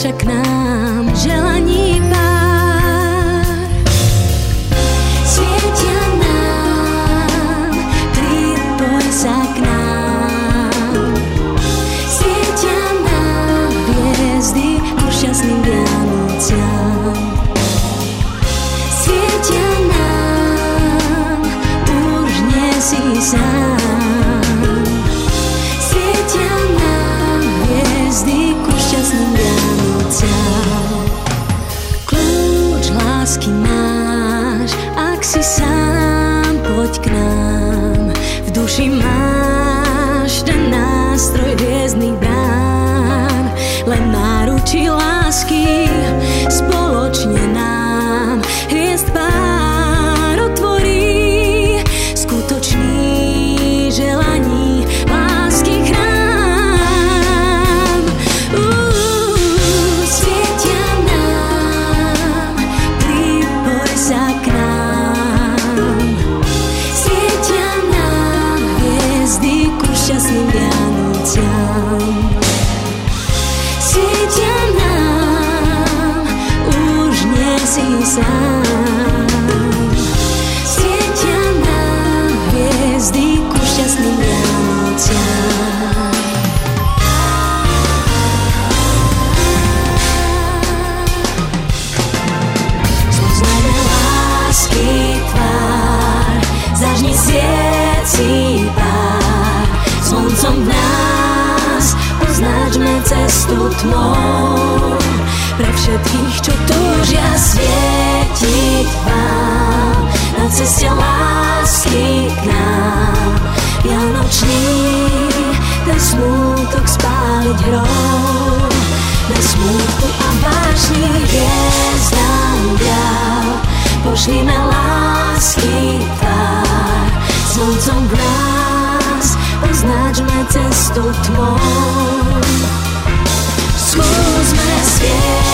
prináša k nám želaní pár. Svietia nám, pripoj sa k nám. Svietia nám hviezdy ku šťastným Vianociam. Svietia nám, už nie si sám. Svietia nám hviezdy ku šťastným Vianociam. Kľúč lásky máš, ak si sám, poď k nám. V duši máš ten nástroj hviezdnych brán. Len náručí lásky spoločne nám hviezd pár otvorí. Skutočný želaní lásky chrám. Svietia nám, pripoj sa k nám. Svietia nám hviezdy ku šťastným Vianociam. Svietia nám, už nie si sám. Svietia nám hviezdy ku šťastným Vianociam. Spoznajme lásky tvár, zažni svieci pár. Sluncom v nás označme cestu tmou. Pre všetkých, čo túžia svietiť vám na ceste lásky k nám. Vianočný ten smútok spáliť hrou. Bez smútku a vášni hviezdám ďal pošlime lásky tvár. Sluncom v nás označme cestu tmou. Skúsme svietiť